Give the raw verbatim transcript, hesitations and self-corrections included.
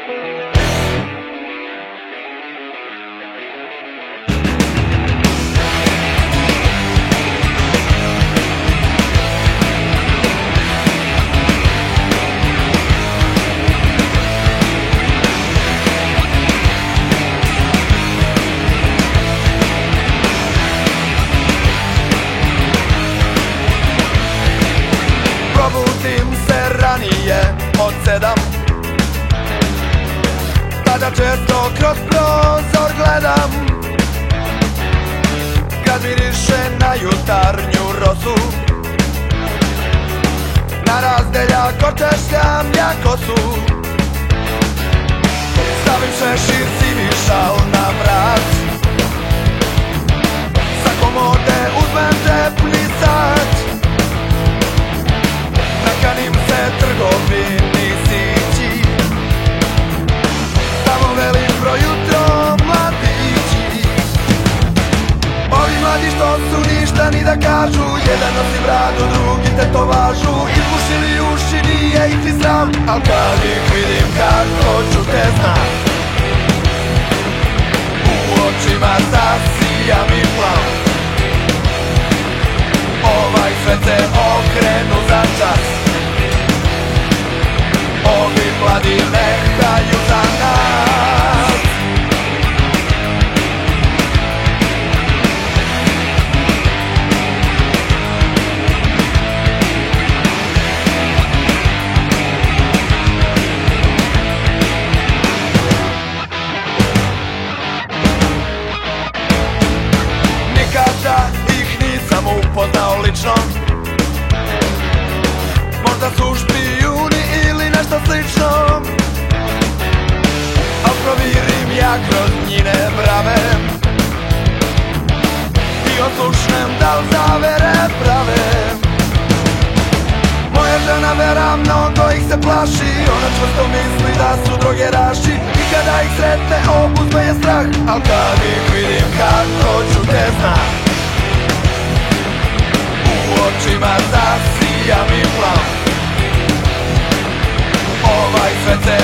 Od sedam, tada često kroz prozor gledam, kad miriše na jutarnju rosu, na razdeljak očešljam ja kosu. Stavim šešir, sivi šal na vrat, sa komode uzmem džepni sat, nakanim se trgovini sići, tamo velim projutro mladići. Ovi mladi što su ništa ni da kažu, jedan nosi bradu, drugi tetovažu, izbušili uši, nije ih ti sram, al kad ih vidim kako ću te znam, u očima zasija mi plav. Ovaj svet se okrenu za čas, ovi mladi nehaju za nas. Nikada ih nisam upoznao lično, možda su špijuni ili nešto slično, al provirim ja kroz njine brave i oslušnem da li zavere prave. Moja žena vera, mnogo ih se plaši, ona čvrsto misli da su drogeraši, i kada ih sretne obuzme je strah, al kad ih vidim kako ću te znam, u očima zasija mi plav. Ovaj svet se